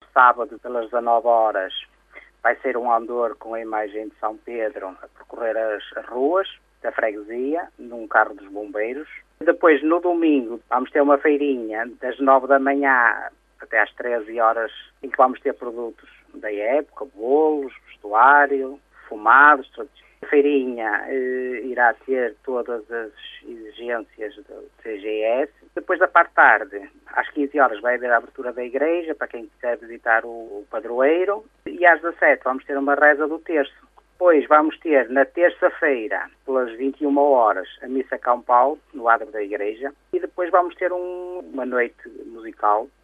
sábado, pelas 19 horas, vai ser um andor com a imagem de São Pedro a percorrer as ruas da freguesia, num carro dos bombeiros. Depois, no domingo, vamos ter uma feirinha das 9 da manhã até às 13 horas, em que vamos ter produtos da época, bolos, vestuário, fumados, tradicionais. A feirinha irá ter todas as exigências do CGS. Depois da parte tarde, às 15 horas, vai haver a abertura da igreja para quem quiser visitar o padroeiro. E às 17 vamos ter uma reza do terço. Depois vamos ter, na terça-feira, pelas 21 horas, a missa campal, no adro da igreja. E depois vamos ter uma noite musical